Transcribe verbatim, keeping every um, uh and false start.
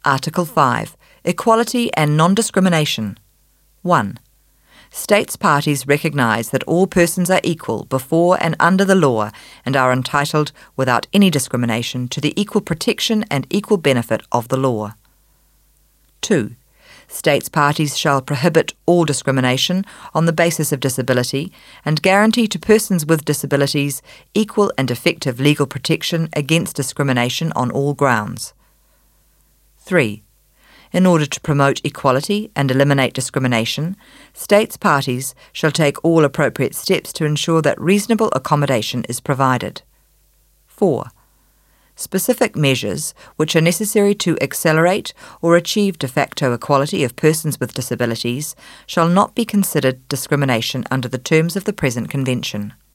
Article five. Equality and non-discrimination. one. States parties recognise that all persons are equal before and under the law and are entitled, without any discrimination, to the equal protection and equal benefit of the law. two. States parties shall prohibit all discrimination on the basis of disability and guarantee to persons with disabilities equal and effective legal protection against discrimination on all grounds. three. In order to promote equality and eliminate discrimination, states parties shall take all appropriate steps to ensure that reasonable accommodation is provided. four. Specific measures which are necessary to accelerate or achieve de facto equality of persons with disabilities shall not be considered discrimination under the terms of the present Convention.